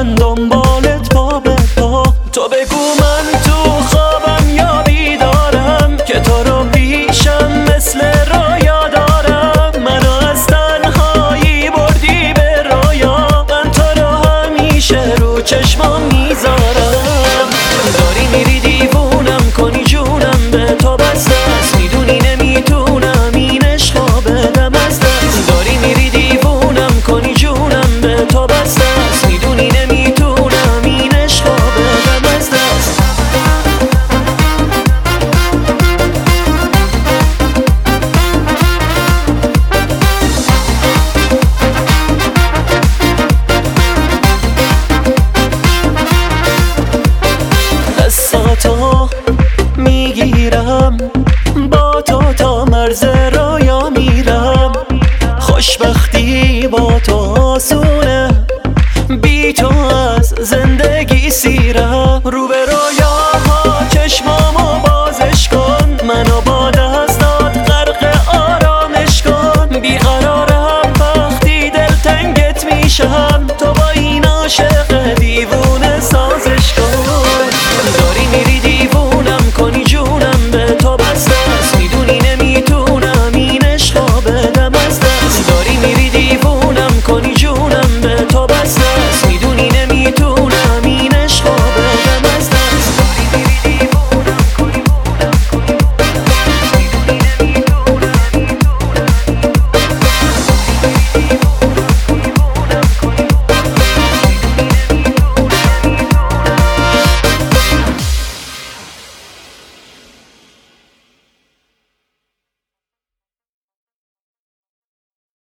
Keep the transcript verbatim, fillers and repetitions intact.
من دنبالت پا به پا. تو بگو من تو خوابم یا بیدارم که تو رو پیشم مثل رویا دارم. منو از تنهایی بردی به رویا، من تو رو همیشه رو چشمام میذارم. داری میری دیوونم کنی جونم به تو بسته است، میدونی نمیتونم این عشقا بدم از دست. داری میری دیوونم کنی جونم به تو بسته است، میدونی نمیتونم این عشقا بدم از دست. دستاتو میگیرم با تو تا مرز رویا میرم. خوشبختی با تو آسونه، بی تو از زندگی سیرم.